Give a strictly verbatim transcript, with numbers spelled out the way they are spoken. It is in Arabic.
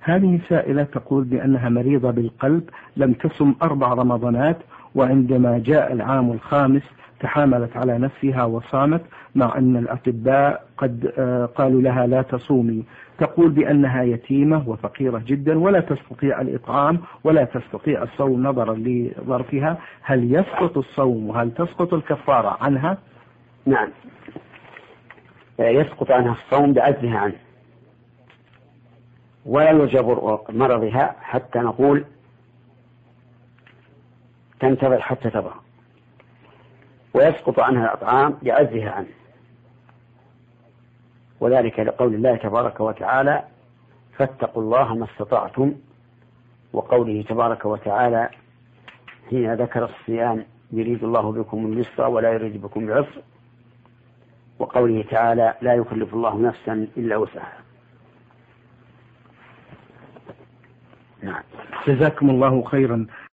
هذه سائلة تقول بأنها مريضة بالقلب، لم تصم أربع رمضانات، وعندما جاء العام الخامس تحاملت على نفسها وصامت، مع أن الأطباء قد قالوا لها لا تصومي. تقول بأنها يتيمة وفقيرة جدا ولا تستطيع الإطعام ولا تستطيع الصوم نظرا لظرفها. هل يسقط الصوم وهل تسقط الكفارة عنها؟ نعم، يسقط عنها الصوم بعجزها عنه، ولا يجبر مرضها حتى نقول تنتظر حتى تبرأ، ويسقط عنها الأطعام بعجزها عنه، وذلك لقول الله تبارك وتعالى فاتقوا الله ما استطعتم، وقوله تبارك وتعالى حين ذكر الصيام يريد الله بكم اليسر ولا يريد بكم العسر، وقوله تعالى لا يكلف الله نفسا إلا وسعها. نعم. جزاكم الله خيرا.